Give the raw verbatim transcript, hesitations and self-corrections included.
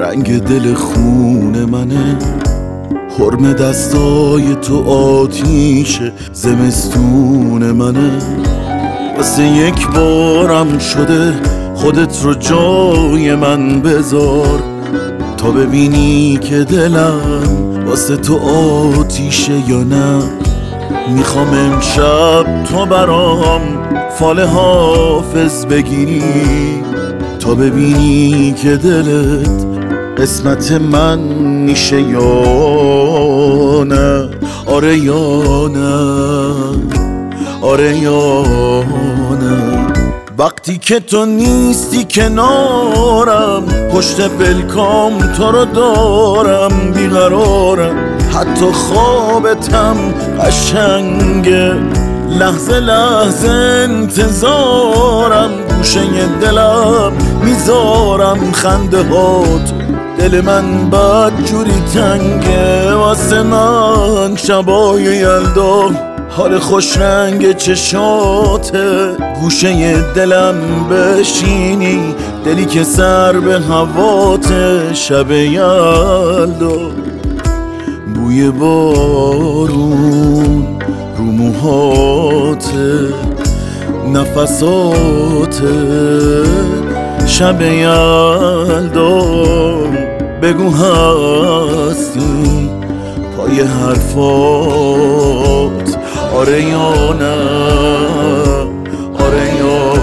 رنگ دل خون منه، حرم دستای تو آتیش زمستون منه. واسه یک بارم شده خودت رو جای من بذار، تا ببینی که دلم واسه تو آتیشه یا نه. میخوام امشب تو برام فال حافظ بگیری، تا ببینی که دلت قسمت من میشه یا نه. آره یا نه، آره یا نه. وقتی که تو نیستی کنارم، پشت پلکام تو رو دارم، بیقرارم، حتی خوابتم قشنگه، لحظه لحظه انتظارم. گوشه دلم میذارم خنده هات، دل من بد جوری تنگه واسه من. شبای یلدا حال خوش رنگ چشاته، گوشه دلم بشینی، دلی که سر به هواته. شب یلدا بوی بارون رو موهاته، نفساته. شب یلدا بگو هستی پای حرفات. آره یا نه، آره یا